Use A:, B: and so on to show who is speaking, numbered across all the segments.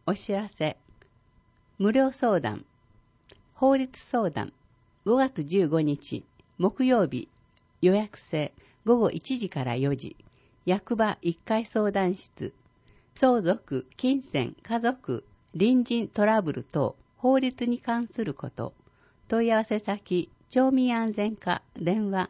A: お知らせ。無料相談。法律相談。5月15日、木曜日、予約制、午後1時から4時。役場1階相談室。相続、金銭、家族、隣人トラブル等、法律に関すること。問い合わせ先、町民安全課、電話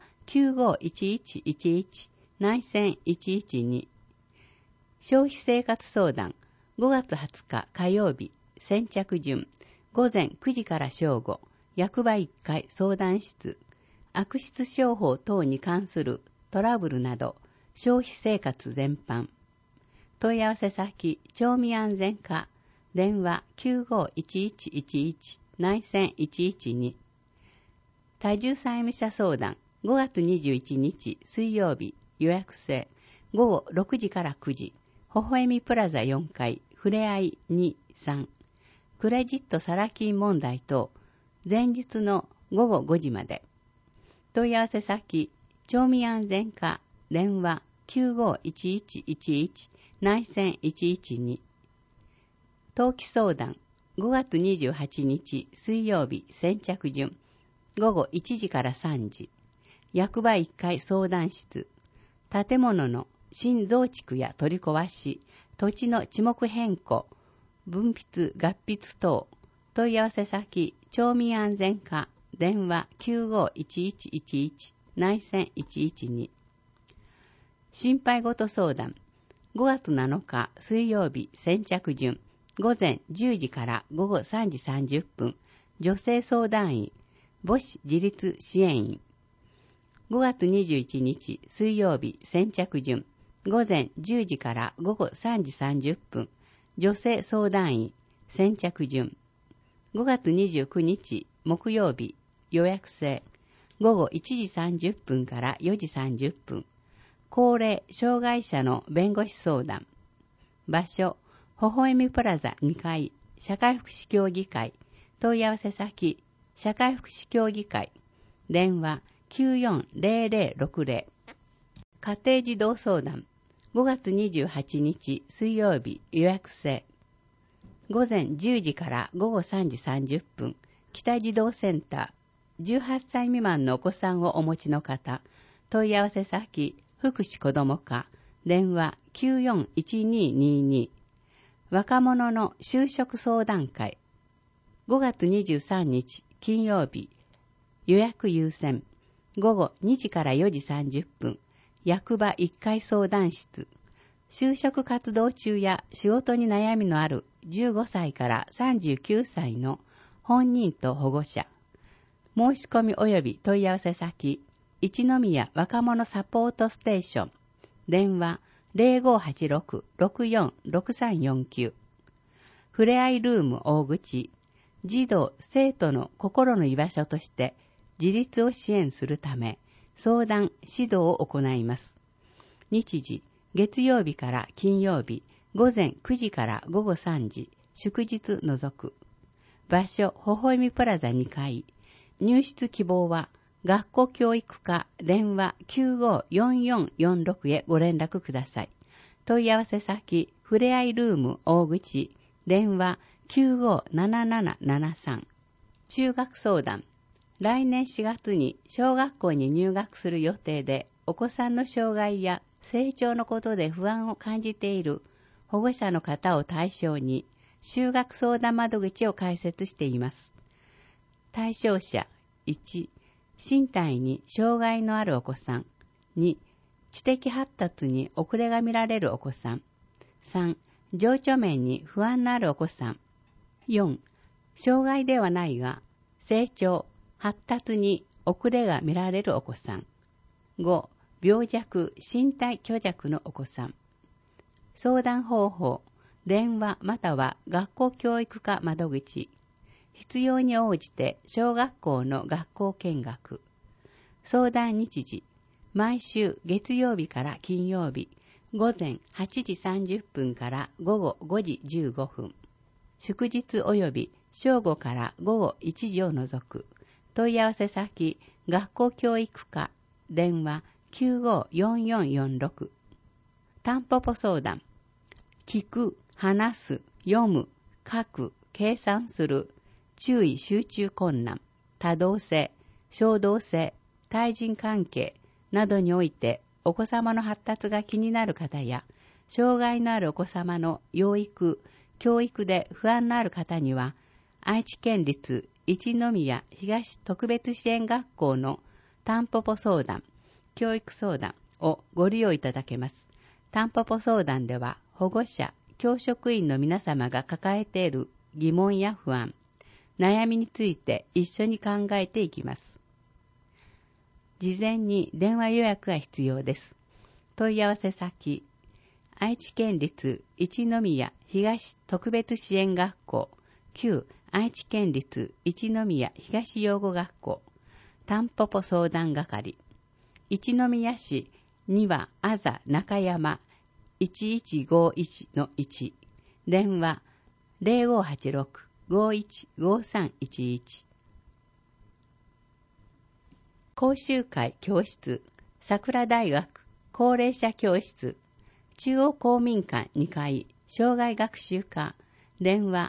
A: 951111 内線112。消費生活相談。5月20日火曜日、先着順、午前9時から正午、役場1階相談室、悪質商法等に関するトラブルなど、消費生活全般。問い合わせ先、町民安全課、電話 951111 内線112。多重債務者相談、5月21日水曜日、予約制、午後6時から9時、微笑みプラザ4階、ふれあい2、3。クレジットサラ金問題等、前日の午後5時まで。問い合わせ先、町民安全課、電話 951111 内線112。登記相談、5月28日水曜日先着順、午後1時から3時。役場1階相談室、建物の新増築や取り壊し、土地の地目変更、分筆合筆等、問い合わせ先、町民安全課、電話 951111 内線112。心配事相談、5月7日水曜日先着順、午前10時から午後3時30分、女性相談員、母子自立支援員。5月21日水曜日先着順、午前10時から午後3時30分、女性相談員、先着順。5月29日木曜日、予約制、午後1時30分から4時30分、高齢障害者の弁護士相談。場所、微笑みプラザ2階、社会福祉協議会、問い合わせ先、社会福祉協議会、電話 940060。家庭児童相談、5月28日水曜日、予約制。午前10時から午後3時30分、北児童センター、18歳未満のお子さんをお持ちの方、問い合わせ先、福祉子ども課、電話 941222。若者の就職相談会。5月23日金曜日、予約優先。午後2時から4時30分、役場1階相談室。就職活動中や仕事に悩みのある15歳から39歳の本人と保護者。申し込み及び問い合わせ先、一宮若者サポートステーション。電話 0586-646349。ふれあいルーム大口。児童・生徒の心の居場所として自立を支援するため、相談・指導を行います。日時、月曜日から金曜日、午前9時から午後3時、祝日除く。場所、微笑みプラザ2階。入室希望は、学校教育課電話 954446 へご連絡ください。問い合わせ先、ふれあいルーム大口、電話 957773。中学相談。来年4月に小学校に入学する予定で、お子さんの障害や成長のことで不安を感じている保護者の方を対象に、就学相談窓口を開設しています。対象者1、身体に障害のあるお子さん。2、知的発達に遅れが見られるお子さん。3、情緒面に不安のあるお子さん。4、障害ではないが、成長、発達に遅れが見られるお子さん。5、病弱、身体虚弱のお子さん。相談方法、電話または学校教育課窓口。必要に応じて小学校の学校見学。相談日時、毎週月曜日から金曜日、午前8時30分から午後5時15分。祝日及び正午から午後1時を除く。問い合わせ先、学校教育課、電話954446。タンポポ相談。聞く、話す、読む、 各計算する注意集中困難、多動性、衝動性、対人関係などにおいてお子様の発達が気になる方や、障害のあるお子様の養育、教育で不安のある方には、愛知県立一宮東特別支援学校のタンポポ相談、教育相談をご利用いただけます。タンポポ相談では、保護者、教職員の皆様が抱えている疑問や不安、悩みについて一緒に考えていきます。事前に電話予約が必要です。問い合わせ先、愛知県立一宮東特別支援学校、旧愛知県立一宮東養護学校、タンポポ相談係、一宮市にはあざ中山 1151-1、電話 0586-515311。講習会教室、桜大学高齢者教室、中央公民館2階、障害学習課、電話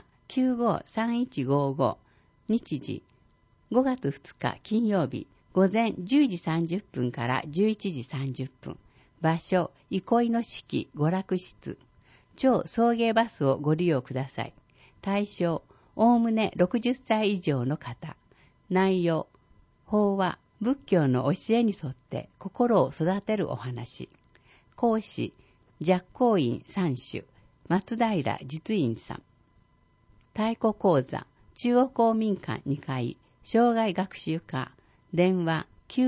A: 953155、日時、5月2日金曜日、午前10時30分から11時30分、場所、憩いの式娯楽室、超送迎バスをご利用ください。対象、おおむね60歳以上の方。内容、法話、仏教の教えに沿って心を育てるお話。講師、寂光院三種、松平実院さん。太鼓講座、中央公民館2階、障害学習課、電話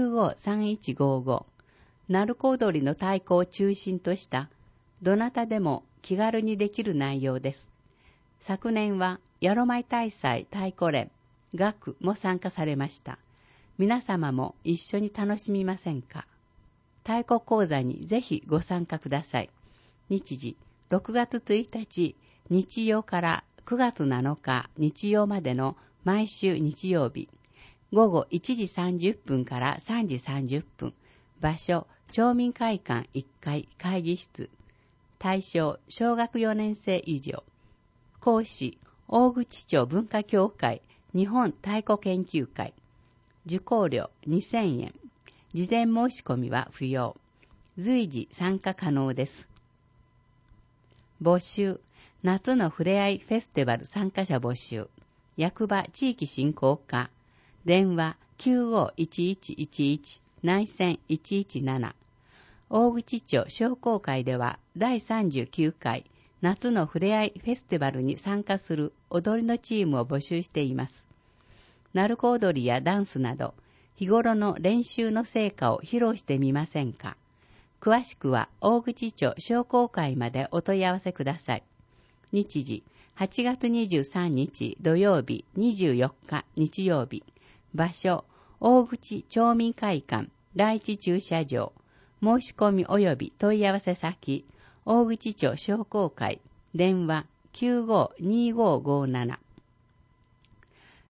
A: 953155。鳴子踊りの太鼓を中心とした、どなたでも気軽にできる内容です。昨年は、ヤロマイ大祭太鼓連、学も参加されました。皆様も一緒に楽しみませんか？太鼓講座にぜひご参加ください。日時、6月1日日曜から9月7日日曜までの毎週日曜日、午後1時30分から3時30分、場所、町民会館1階会議室、対象、小学4年生以上、講師、大口町文化協会日本太鼓研究会、受講料2000円、事前申し込みは不要、随時参加可能です。募集、夏のふれあいフェスティバル参加者募集、役場地域振興課、電話 951111 内線117。大口町商工会では第39回夏のふれあいフェスティバルに参加する踊りのチームを募集しています。鳴子踊りやダンスなど日頃の練習の成果を披露してみませんか？詳しくは大口町商工会までお問い合わせください。日時、8月23日土曜日24日日曜日。場所、大口町民会館第一駐車場。申し込み及び問い合わせ先、大口町商工会、電話 952557。